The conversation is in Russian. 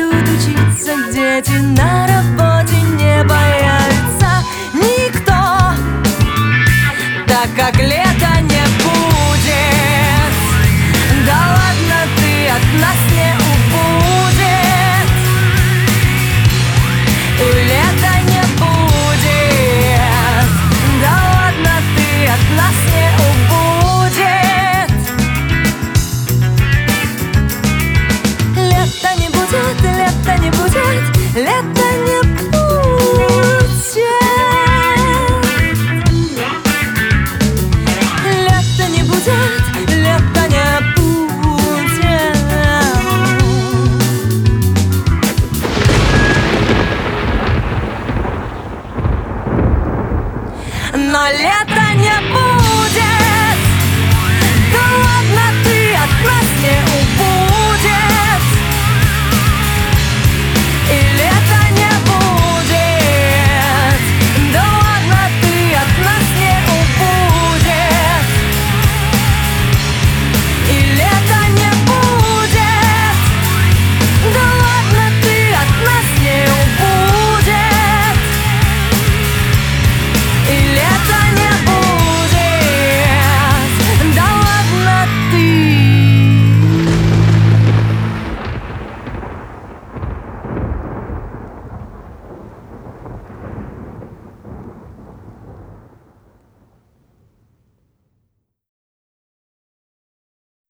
будут учиться дети, на работе не появится никто, так как лета не будет. Да ладно, ты от нас не убудет, и лета не будет. Да ладно, ты от нас не убудет. Лета не будет.